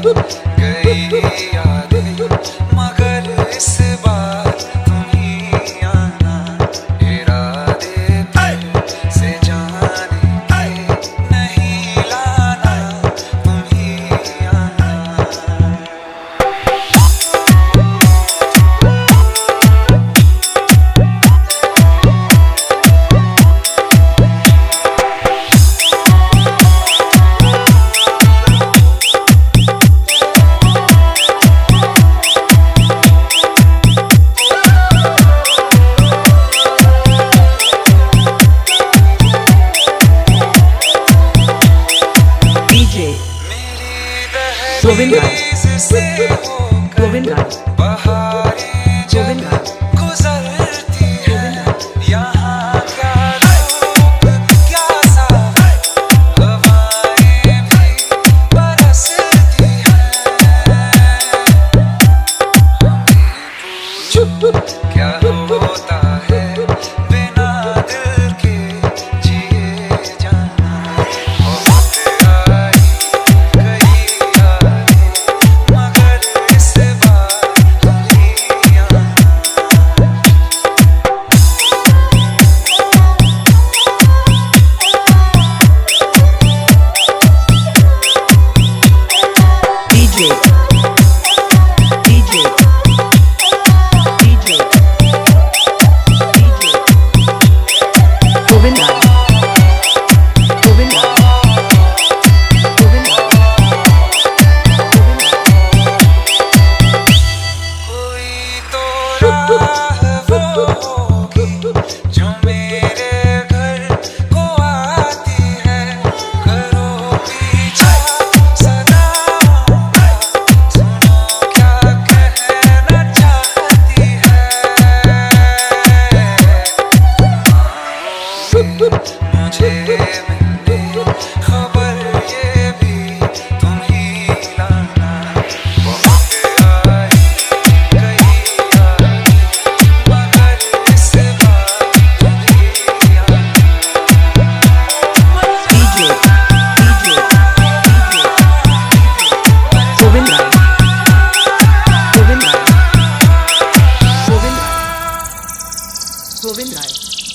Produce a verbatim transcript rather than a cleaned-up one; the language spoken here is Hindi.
गई यादें मगर इस बार तुम ही आना, इरादे फिर से जाने के नहीं लाना, तुम ही आना। गोविंद गोविंद बहारें जब गुजरती हैं, यहाँ क्या धूप क्या सावन, हवाएं भी बरसती हैं। हमें पूछो क्या होता है बिना दिल के जिए जाना, बहुत आई मुझे मिलने खबर ये भी तुम ही लाना, बहुत आई गई यादें मगर इस बार तुम ही आना। DJ DJ Govind Govind Govind Govind